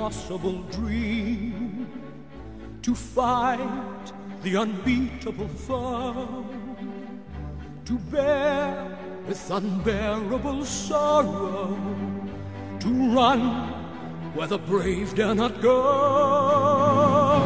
impossible dream, to fight the unbeatable foe, to bear with unbearable sorrow, to run where the brave dare not go,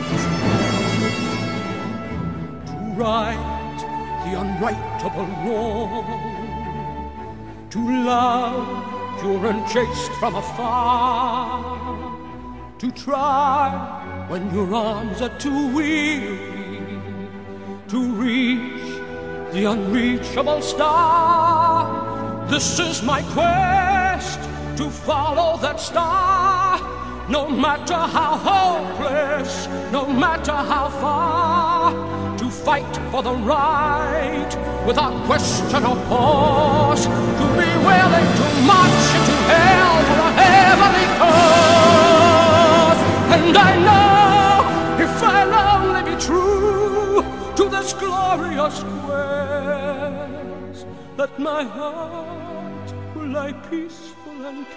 to right the unrightable wrong, to love pure and chaste from afar, to try when your arms are too weary, to reach the unreachable star. This is my quest, to follow that star, no matter how hopeless, no matter how far, to fight for the right without question or pause, to be willing to march into hell for a heavenly cause. And I know if I'll only be true to this glorious quest, that my heart will lie peaceful and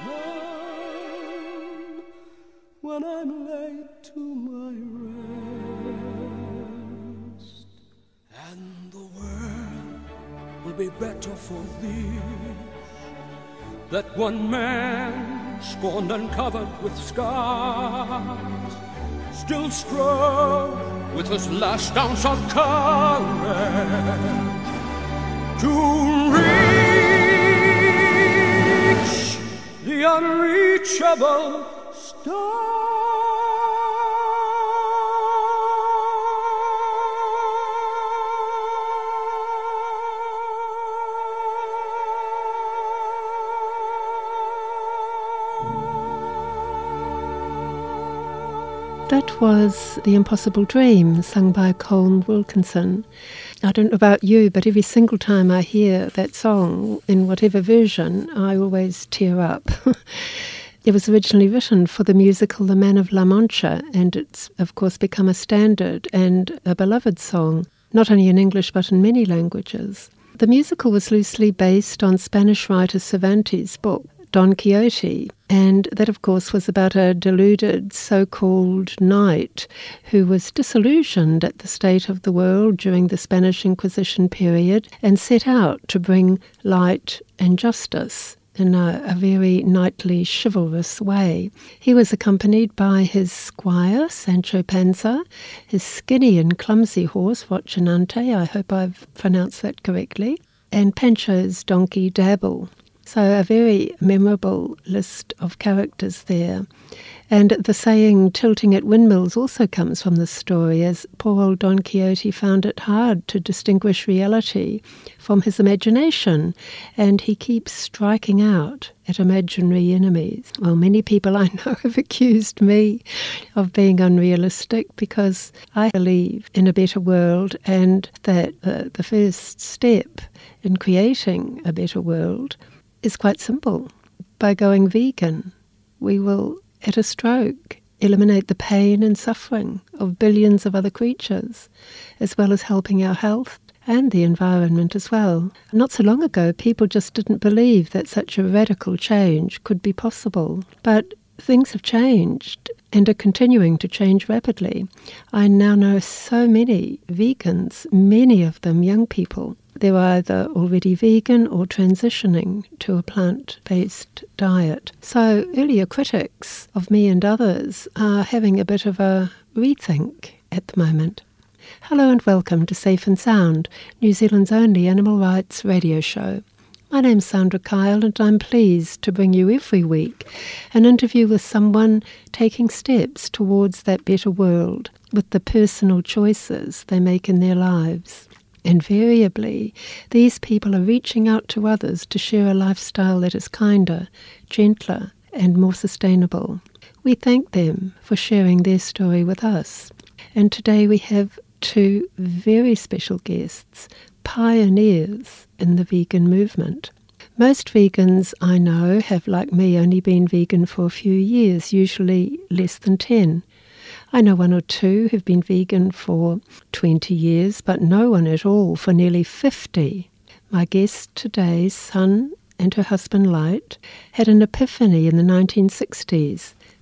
calm when I'm laid to my rest. And the world will be better for this, that one man, scorned and covered with scars, still strove with his last ounce of courage to reach the unreachable star. That was The Impossible Dream, sung by Colm Wilkinson. I don't know about you, but every single time I hear that song, in whatever version, I always tear up. It was originally written for the musical The Man of La Mancha, and it's, of course, become a standard and a beloved song, not only in English but in many languages. The musical was loosely based on Spanish writer Cervantes' book, Don Quixote, and that, of course, was about a deluded so-called knight who was disillusioned at the state of the world during the Spanish Inquisition period and set out to bring light and justice in a very knightly, chivalrous way. He was accompanied by his squire, Sancho Panza, his skinny and clumsy horse, Rocinante, I hope I've pronounced that correctly, and Pancho's donkey, Dabble. So a very memorable list of characters there. And the saying, tilting at windmills, also comes from this story, as poor old Don Quixote found it hard to distinguish reality from his imagination, and he keeps striking out at imaginary enemies. Well, many people I know have accused me of being unrealistic because I believe in a better world, and that the first step in creating a better world is quite simple. By going vegan, we will, at a stroke, eliminate the pain and suffering of billions of other creatures, as well as helping our health and the environment as well. Not so long ago, people just didn't believe that such a radical change could be possible. But things have changed and are continuing to change rapidly. I now know so many vegans, many of them young people. They're either already vegan or transitioning to a plant-based diet. So earlier critics of me and others are having a bit of a rethink at the moment. Hello and welcome to Safe and Sound, New Zealand's only animal rights radio show. My name's Sandra Kyle, and I'm pleased to bring you every week an interview with someone taking steps towards that better world with the personal choices they make in their lives. Invariably, these people are reaching out to others to share a lifestyle that is kinder, gentler, and more sustainable. We thank them for sharing their story with us. And today we have two very special guests, pioneers in the vegan movement. Most vegans I know have, like me, only been vegan for a few years, usually less than 10. I know one or two who've been vegan for 20 years, but no one at all for nearly 50. My guest today, Sun and her husband Light, had an epiphany in the 1960s.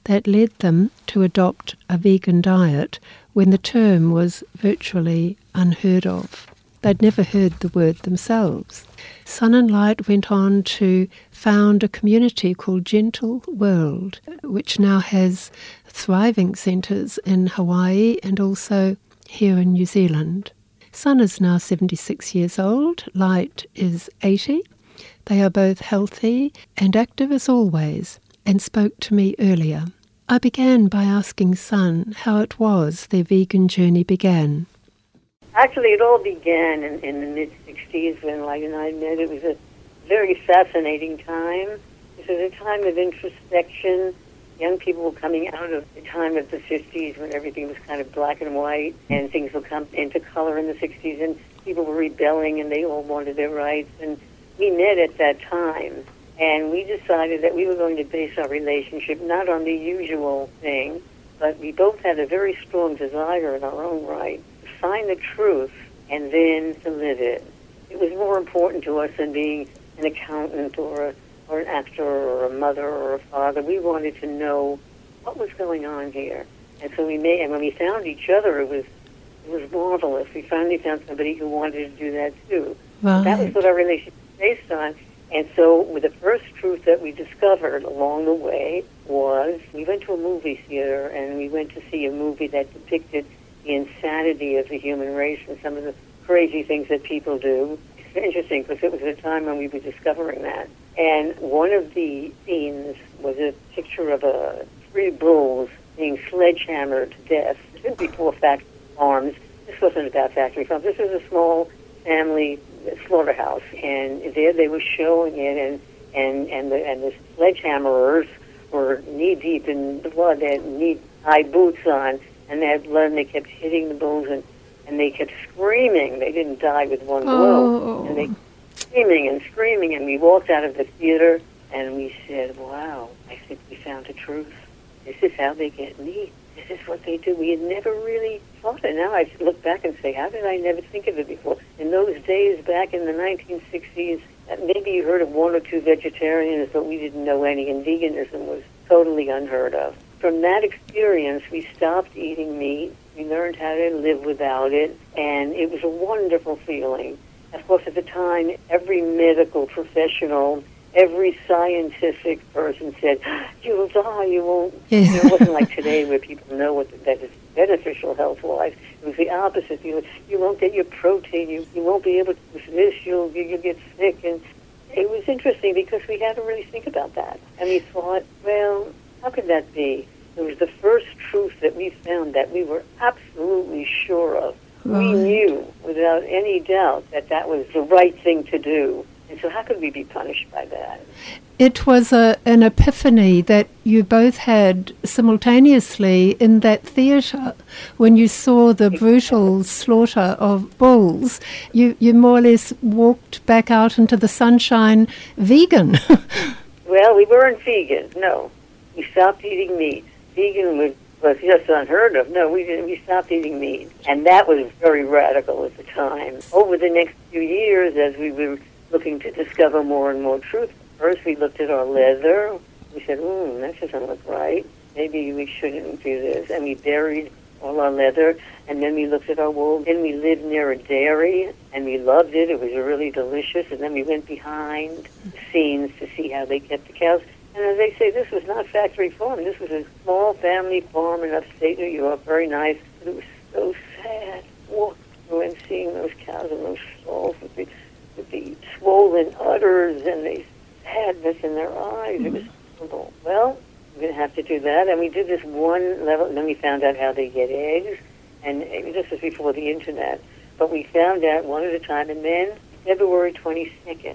that led them to adopt a vegan diet when the term was virtually unheard of. They'd never heard the word themselves. Sun and Light went on to found a community called Gentle World, which now has thriving centres in Hawaii and also here in New Zealand. Sun is now 76 years old, Light is 80. They are both healthy and active as always, and spoke to me earlier. I began by asking Sun how it was their vegan journey began. Actually, it all began in the mid-'60s when Light and I met. It was a very fascinating time. It was a time of introspection. Young people were coming out of the time of the 50s when everything was kind of black and white, and things would come into color in the 60s, and people were rebelling, and they all wanted their rights. And we met at that time, and we decided that we were going to base our relationship not on the usual thing, but we both had a very strong desire in our own right to find the truth and then to live it. It was more important to us than being an accountant or an actor or a mother or a father. We wanted to know what was going on here. And so and when we found each other, it was marvelous. We finally found somebody who wanted to do that too. Right. That was what our relationship was based on. And so the first truth that we discovered along the way was we went to a movie theater and we went to see a movie that depicted the insanity of the human race and some of the crazy things that people do. It's interesting because it was a time when we were discovering that. And one of the scenes was a picture of 3 bulls being sledgehammered to death. This was before factory farms. This wasn't about factory farms. This was a small family slaughterhouse, and there they were showing it, and the sledgehammerers were knee deep in blood. They had knee-high boots on, and they had blood, and they kept hitting the bulls, and they kept screaming. They didn't die with one blow, and they screaming, and we walked out of the theater, and we said, wow, I think we found the truth. This is how they get meat. This is what they do. We had never really thought it. Now I look back and say, how did I never think of it before? In those days, back in the 1960s, maybe you heard of 1 or 2 vegetarians, but we didn't know any, and veganism was totally unheard of. From that experience, we stopped eating meat. We learned how to live without it, and it was a wonderful feeling. Of course, at the time, every medical professional, every scientific person said, you will die, you won't. Yeah. It wasn't like today where people know that is beneficial health-wise. It was the opposite. You won't get your protein, you won't be able to do this, you'll get sick. And it was interesting because we had to really think about that. And we thought, well, how could that be? It was the first truth that we found that we were absolutely sure of. Right. We knew without any doubt that was the right thing to do. And so how could we be punished by that? It was an epiphany that you both had simultaneously in that theatre when you saw the brutal slaughter of bulls. You more or less walked back out into the sunshine vegan. Well, we weren't vegan, no. We stopped eating meat. Vegan was just unheard of. No, we stopped eating meat. And that was very radical at the time. Over the next few years, as we were looking to discover more and more truth, first we looked at our leather. We said, that doesn't look right. Maybe we shouldn't do this. And we buried all our leather. And then we looked at our wool. Then we lived near a dairy, and we loved it. It was really delicious. And then we went behind the scenes to see how they kept the cows. And as they say, this was not factory farm. This was a small family farm in upstate New York, very nice. But it was so sad walking through and seeing those cows in those stalls with the swollen udders and the sadness in their eyes. It was horrible. Well, we're going to have to do that. And we did this one level, and then we found out how they get eggs. And this was before the Internet. But we found out one at a time. And then February 22nd,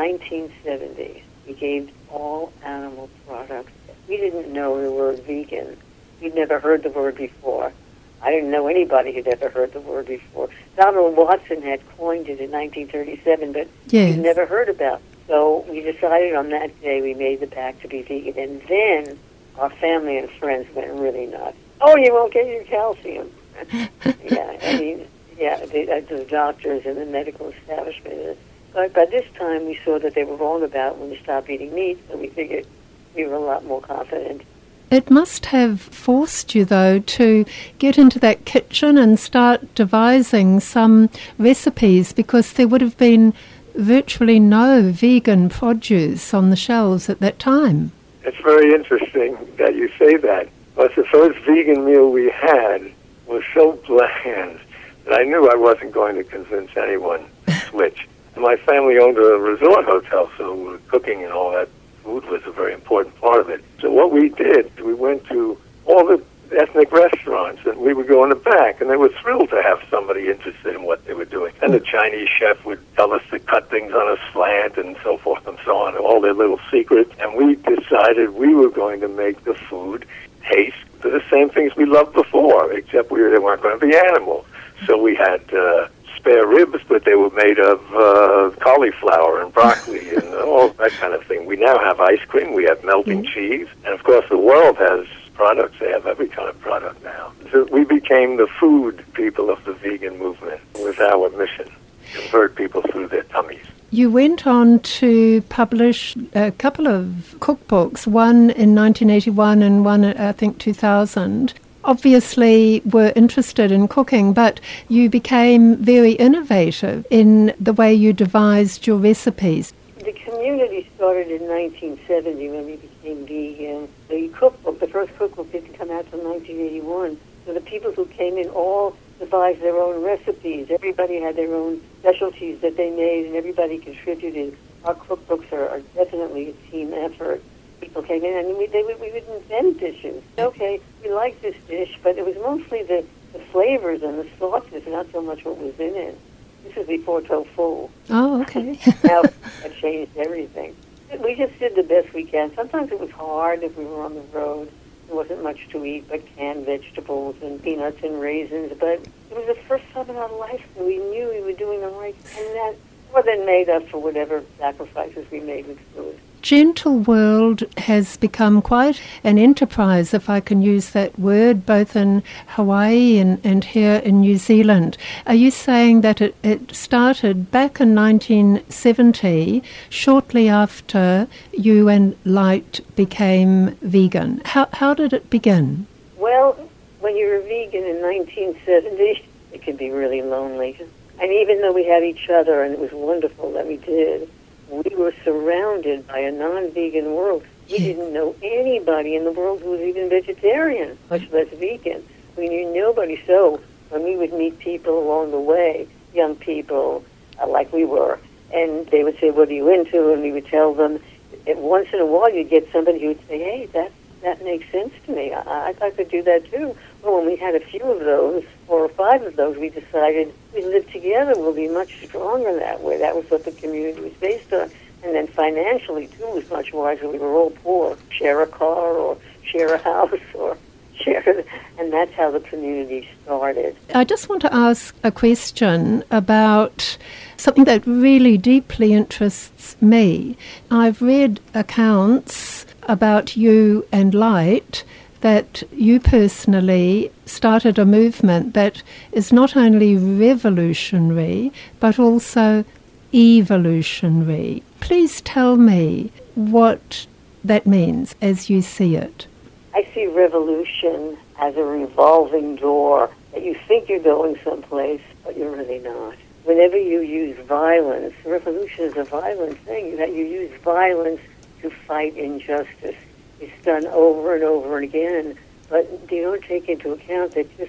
1970, we gave all animal products. We didn't know the word vegan. We'd never heard the word before. I didn't know anybody who'd ever heard the word before. Donald Watson had coined it in 1937, but we'd never heard about it. So we decided on that day we made the pact to be vegan. And then our family and friends went really nuts. Oh, you won't get your calcium. The doctors and the medical establishment. But by this time, we saw that they were wrong about when we stopped eating meat, so we figured we were a lot more confident It must have forced you, though, to get into that kitchen and start devising some recipes, because there would have been virtually no vegan produce on the shelves at that time. It's very interesting that you say that. But the first vegan meal we had was so bland that I knew I wasn't going to convince anyone to switch. My family owned a resort hotel, so cooking and all that food was a very important part of it. So what we did, we went to all the ethnic restaurants, and we would go in the back, and they were thrilled to have somebody interested in what they were doing. And the Chinese chef would tell us to cut things on a slant and so forth and so on, all their little secrets. And we decided we were going to make the food taste the same things we loved before, except they weren't going to be animal. So we had spare ribs, but they were made of cauliflower and broccoli and all that kind of thing. We now have ice cream, we have melting cheese, and of course the world has products. They have every kind of product now. So we became the food people of the vegan movement. It was our mission, convert people through their tummies. You went on to publish a couple of cookbooks, one in 1981 and one, I think, 2000. Obviously were interested in cooking, but you became very innovative in the way you devised your recipes. The community started in 1970 when we became vegan. The cookbook, the first cookbook, didn't come out until 1981. So the people who came in all devised their own recipes. Everybody had their own specialties that they made, and everybody contributed. Our cookbooks are definitely a team effort. People came in, and we would invent dishes. Okay, we like this dish, but it was mostly the flavors and the sauces, not so much what was in it. This was before tofu. Oh, okay. Now that changed everything. We just did the best we can. Sometimes it was hard if we were on the road. There wasn't much to eat but canned vegetables and peanuts and raisins. But it was the first time in our life that we knew we were doing the right thing. And that more than made up for whatever sacrifices we made with food. Gentle World has become quite an enterprise, if I can use that word, both in Hawaii and here in New Zealand. Are you saying that it started back in 1970, shortly after you and Light became vegan? How did it begin? Well, when you're a vegan in 1970, it can be really lonely. And even though we had each other, and it was wonderful that we did, we were surrounded by a non-vegan world. We didn't know anybody in the world who was even vegetarian, much less vegan. We knew nobody. So when we would meet people along the way, young people like we were, and they would say, "What are you into?" And we would tell them. And once in a while, you'd get somebody who would say, "Hey, that makes sense to me. I could do that too." Well, when we had a few of those, 4 or 5 of those, we decided we live together. We'll be much stronger that way. That was what the community was based on. And then financially, too, was much wiser. We were all poor. Share a car or share a house or share... And that's how the community started. I just want to ask a question about something that really deeply interests me. I've read accounts about you and Light that you personally started a movement that is not only revolutionary but also evolutionary. Please tell me what that means as you see it. I see revolution as a revolving door that you think you're going someplace, but you're really not. Whenever you use violence, revolution is a violent thing. You use violence to fight injustice. It's done over and over again, but you don't take into account that just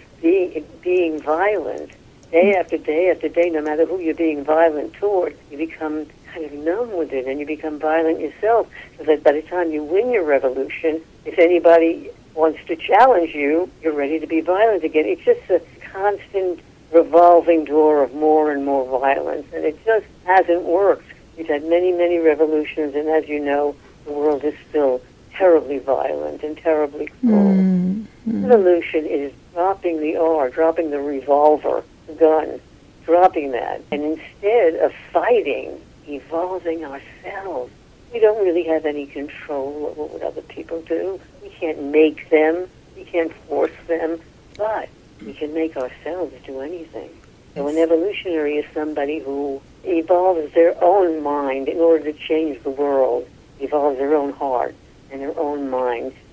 being violent, day after day after day, no matter who you're being violent toward, you become kind of numb with it, and you become violent yourself, so that by the time you win your revolution, if anybody wants to challenge you, you're ready to be violent again. It's just a constant revolving door of more and more violence, and it just hasn't worked. We've had many, many revolutions, and as you know, the world is still terribly violent and terribly cruel. Revolution is dropping the R, dropping the revolver, the gun, dropping that, and instead of fighting, evolving ourselves. We don't really have any control over what other people do. We can't make them, we can't force them, but we can make ourselves do anything. So an evolutionary is somebody who evolves their own mind in order to change the world, evolves their own heart and their own mind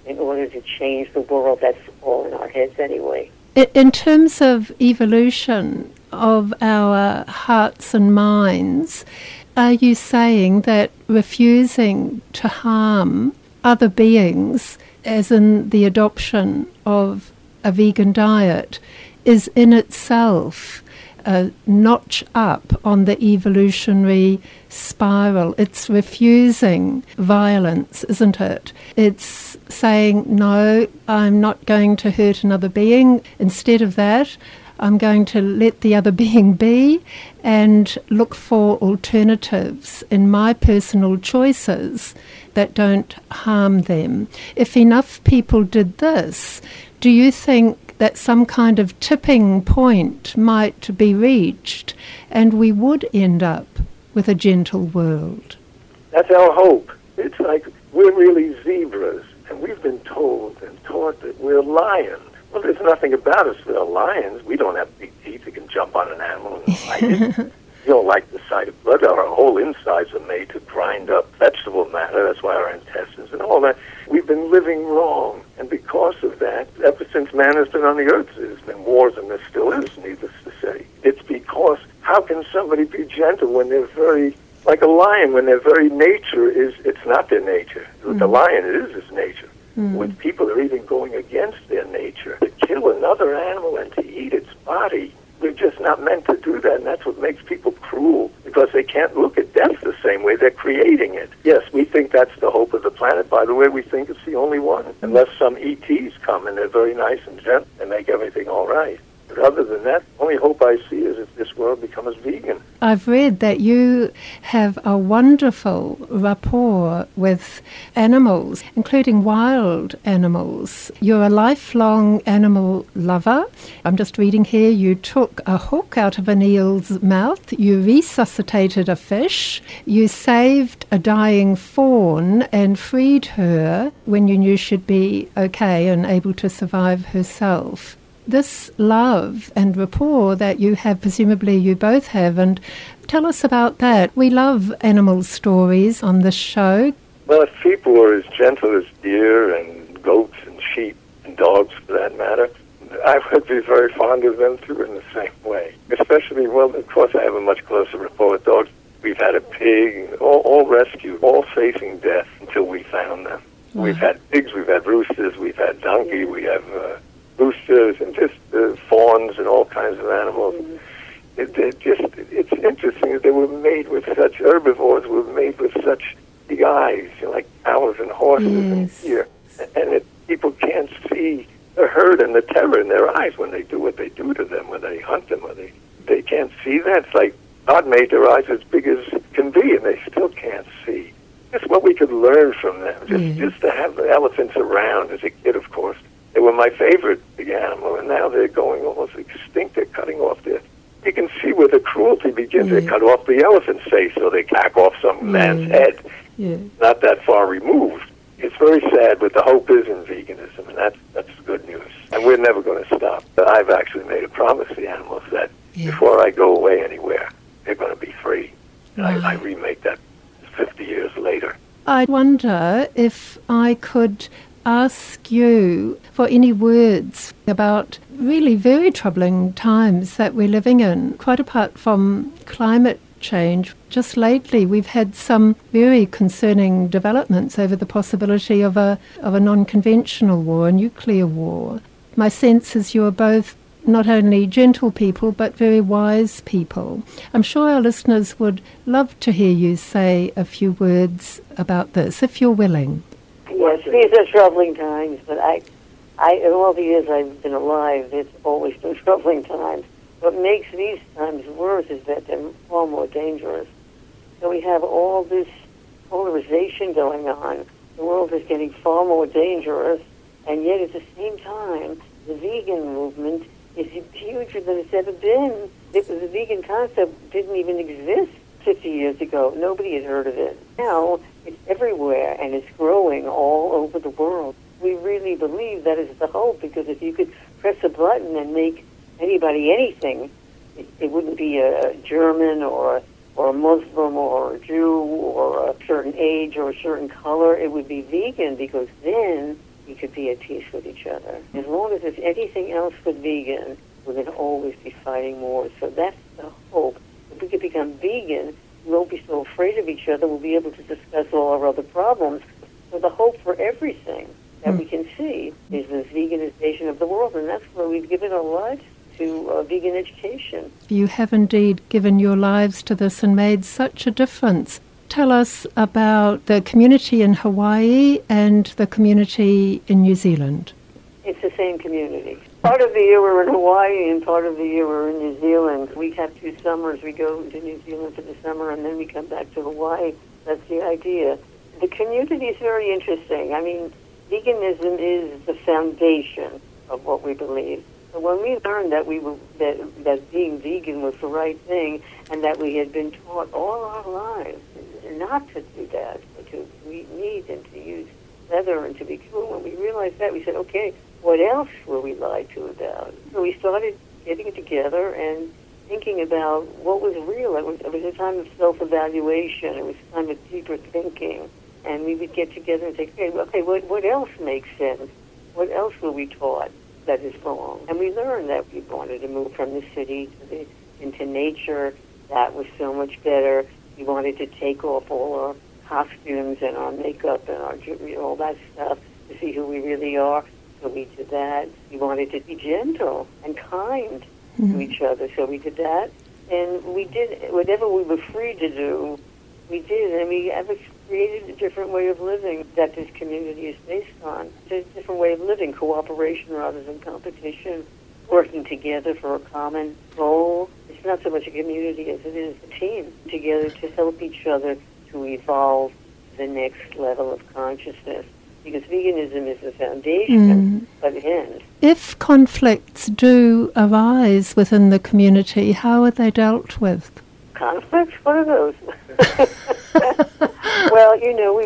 in order to change the world. That's all in our heads anyway. In terms of evolution of our hearts and minds, are you saying that refusing to harm other beings, as in the adoption of a vegan diet, is in itself a notch up on the evolutionary spiral? It's refusing violence, isn't it? It's saying, no, I'm not going to hurt another being. Instead of that, I'm going to let the other being be and look for alternatives in my personal choices that don't harm them. If enough people did this, do you think that some kind of tipping point might be reached and we would end up with a gentle world? That's our hope. It's like we're really zebras, and we've been told and taught that we're lions. Well, there's nothing about us that are lions. We don't have big teeth that can jump on an animal and bite it. We don't like the sight of blood. Our whole insides are made to grind up vegetable matter. That's why our intestines and all that. We've been living wrong. And because of that, ever since man has been on the earth, there's been wars, and there still is, needless to say. It's because how can somebody be gentle when they're very, like a lion, when their very nature is, it's not their nature. With the lion, it is his nature. When people are even going against their nature, to kill another animal and to eat its body, they're just not meant to do that, and that's what makes people cruel, because they can't look at death the same way. They're creating it. Yes, we think that's the hope of the planet. By the way, we think it's the only one, unless some ETs come and they're very nice and gentle and make everything all right. But other than that, the only hope I see is if this world becomes vegan. I've read that you have a wonderful rapport with animals, including wild animals. You're a lifelong animal lover. I'm just reading here, you took a hook out of an eel's mouth, you resuscitated a fish, you saved a dying fawn and freed her when you knew she'd be okay and able to survive herself. This love and rapport that you have, presumably you both have, and tell us about that. We love animal stories on this show. Well, if people were as gentle as deer and goats and sheep and dogs, for that matter, I would be very fond of them too in the same way. Especially, well, of course, I have a much closer rapport with dogs. We've had a pig, all rescued, all facing death until we found them. Wow. We've had pigs, we've had roosters, we've had donkey, we have roosters and just fawns and all kinds of animals. It's interesting that they were made with such, herbivores were made with such big eyes, like cows and horses and deer. And people can't see the hurt and the terror in their eyes when they do what they do to them, when they hunt them, when they can't see that. It's like God made their eyes as big as can be, and they still can't see. That's what we could learn from them, just to have the elephants around as a kid, of course. They were my favorite big animal, and now they're going almost extinct. They're cutting off their... You can see where the cruelty begins. They cut off the elephant's face, so they hack off some man's head. Not that far removed. It's very sad, but the hope is in veganism, and that's good news. And we're never going to stop. But I've actually made a promise to the animals that before I go away anywhere, they're going to be free. And I remake that 50 years later. I wonder if I could ask you for any words about really very troubling times that we're living in, quite apart from climate change. Just lately we've had some very concerning developments over the possibility of a non-conventional war, a nuclear war. My sense is you're both not only gentle people but very wise people. I'm sure our listeners would love to hear you say a few words about this, if you're willing. Yes, these are troubling times, but I in all the years I've been alive, it's always been troubling times. What makes these times worse is that they're far more dangerous. So we have all this polarization going on. The world is getting far more dangerous, and yet at the same time, the vegan movement is huger than it's ever been. The vegan concept didn't even exist 50 years ago. Nobody had heard of it. Now, it's everywhere, and it's growing all over the world. We really believe that is the hope, because if you could press a button and make anybody anything, it wouldn't be a German or a Muslim or a Jew or a certain age or a certain color. It would be vegan, because then we could be at peace with each other. As long as there's anything else but vegan, we're going to always be fighting more. So that's the hope. If we could become vegan, we won't be so afraid of each other. We'll be able to discuss all our other problems. So the hope for everything that we can see is the veganization of the world, and that's where we've given our lives to vegan education. You have indeed given your lives to this and made such a difference. Tell us about the community in Hawaii and the community in New Zealand. It's the same community. Part of the year we're in Hawaii and part of the year we're in New Zealand. We have 2 summers. We go to New Zealand for the summer and then we come back to Hawaii. That's the idea. The community is very interesting. I mean, veganism is the foundation of what we believe. So when we learned that that being vegan was the right thing and that we had been taught all our lives not to do that, but to eat meat and to use leather and to be cool, when we realized that, we said, okay, what else were we lied to about? So we started getting together and thinking about what was real. It was a time of self-evaluation. It was a time of deeper thinking. And we would get together and say, okay, what else makes sense? What else were we taught that is wrong? And we learned that we wanted to move from the city into nature. That was so much better. We wanted to take off all our costumes and our makeup and our all that stuff to see who we really are. So we did that. We wanted to be gentle and kind to each other. So we did that. And we did whatever we were free to do, we did. And we have created a different way of living that this community is based on. It's a different way of living, cooperation rather than competition, working together for a common goal. It's not so much a community as it is a team together to help each other to evolve to the next level of consciousness. Because veganism is the foundation, but it ends. If conflicts do arise within the community, how are they dealt with? Conflicts? What are those? Well,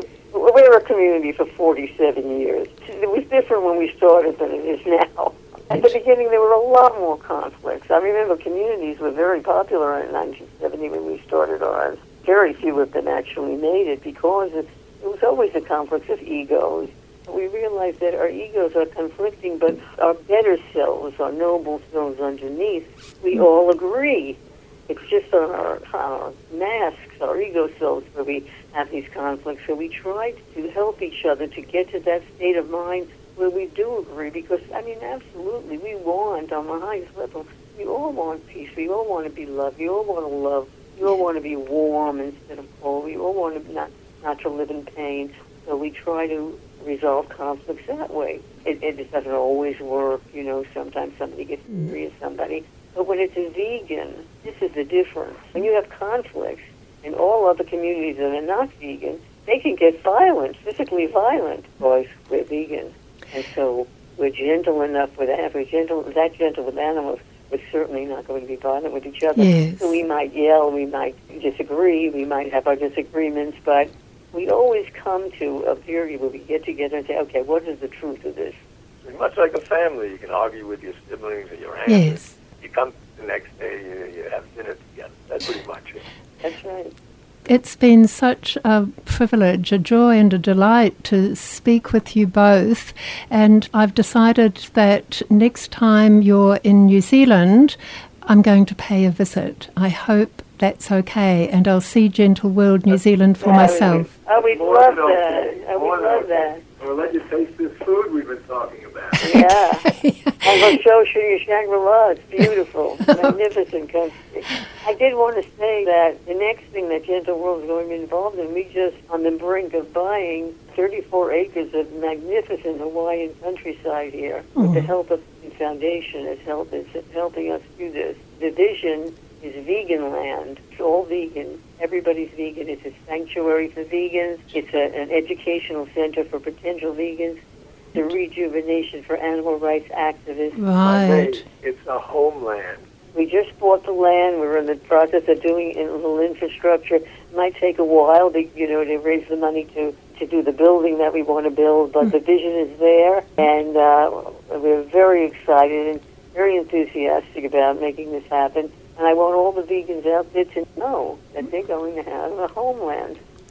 we're a community for 47 years. It was different when we started than it is now. At the beginning, there were a lot more conflicts. I remember communities were very popular in 1970 when we started ours. Very few of them actually made it because it was always a conflict of egos. We realized that our egos are conflicting, but our better selves, our noble selves underneath, we all agree. It's just on our masks, our ego selves, where we have these conflicts. So we try to help each other to get to that state of mind where we do agree. Because, absolutely, we want, on the highest level, we all want peace. We all want to be loved. We all want to love. We all want to be warm instead of cold. We all want to not to live in pain. So we try to resolve conflicts that way. It doesn't always work. Sometimes somebody gets angry at somebody. But when it's a vegan, this is the difference. When you have conflicts in all other communities that are not vegan, they can get violent, physically violent, because we're vegan. And so we're gentle enough with that. If we're that gentle with animals, we're certainly not going to be violent with each other. Yes. So we might yell, we might disagree, we might have our disagreements, but we always come to a period where we get together and say, okay, what is the truth of this? It's much like a family. You can argue with your siblings or your aunts. Yes. You come the next day, you have dinner together. That's pretty much it. That's right. It's been such a privilege, a joy and a delight to speak with you both. And I've decided that next time you're in New Zealand, I'm going to pay a visit. I hope that's okay. And I'll see Gentle World New Zealand for myself. Oh, we'd love that. We'd love that. We'll let you taste this food we've been talking about. Yeah. And we'll show you Shangri-La. It's beautiful. Magnificent country. I did want to say that the next thing that Gentle World is going to be involved in, we just on the brink of buying 34 acres of magnificent Hawaiian countryside here with the help of the foundation. It's helping us do this. The vision is vegan land. It's all vegan. Everybody's vegan. It's a sanctuary for vegans. It's an educational center for potential vegans. It's a rejuvenation for animal rights activists. Right. It's a homeland. We just bought the land. We're in the process of doing a little infrastructure. It might take a while to raise the money to do the building that we want to build, but the vision is there, and we're very excited and very enthusiastic about making this happen. And I want all the vegans out there to know that they're going to have a homeland.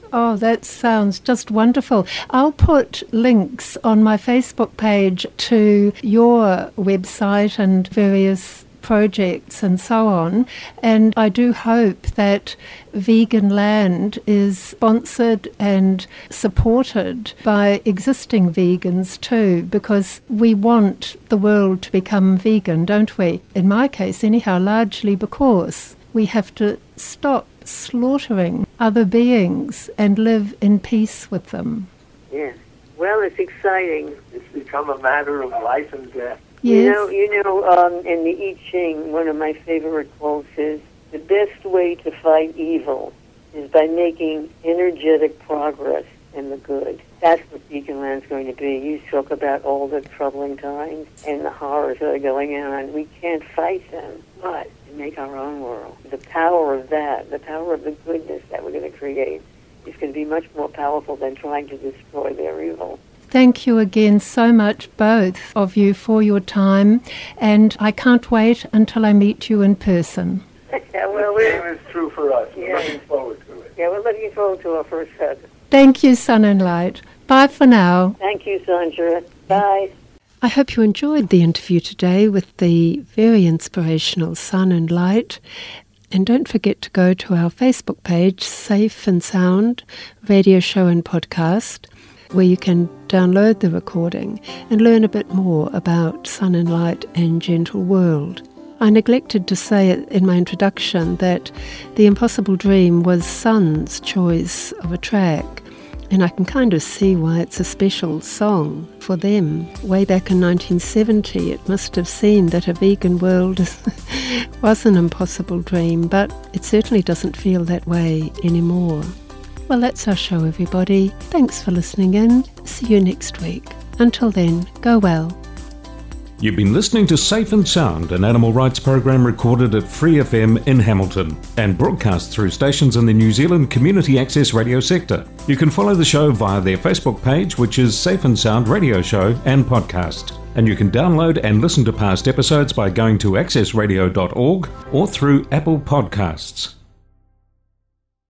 Oh, that sounds just wonderful. I'll put links on my Facebook page to your website and various projects and so on. And I do hope that Vegan Land is sponsored and supported by existing vegans too, because we want the world to become vegan, don't we? In my case, anyhow, largely because we have to stop slaughtering other beings and live in peace with them. Yeah. Well, it's exciting. It's become a matter of life and death. Yes. You know, in the I Ching, one of my favorite quotes is, the best way to fight evil is by making energetic progress in the good. That's what Vegan Land's going to be. You talk about all the troubling times and the horrors that are going on. We can't fight them, but to make our own world. The power of that, the power of the goodness that we're going to create is going to be much more powerful than trying to destroy their evil. Thank you again so much, both of you, for your time, and I can't wait until I meet you in person. Yeah, well, The same is true for us. Yeah. We're looking forward to it. we're looking forward to our first cousin. Thank you, Sun and Light. Bye for now. Thank you, Sandra. Bye. I hope you enjoyed the interview today with the very inspirational Sun and Light. And don't forget to go to our Facebook page, Safe and Sound Radio Show and Podcast, where you can download the recording and learn a bit more about Sun and Light and Gentle World. I neglected to say in my introduction that The Impossible Dream was Sun's choice of a track, and I can kind of see why it's a special song for them. Way back in 1970, it must have seemed that a vegan world was an impossible dream, but it certainly doesn't feel that way anymore. Well, that's our show, everybody. Thanks for listening in. See you next week. Until then, go well. You've been listening to Safe and Sound, an animal rights program recorded at Free FM in Hamilton and broadcast through stations in the New Zealand Community Access Radio sector. You can follow the show via their Facebook page, which is Safe and Sound Radio Show and Podcast. And you can download and listen to past episodes by going to accessradio.org or through Apple Podcasts.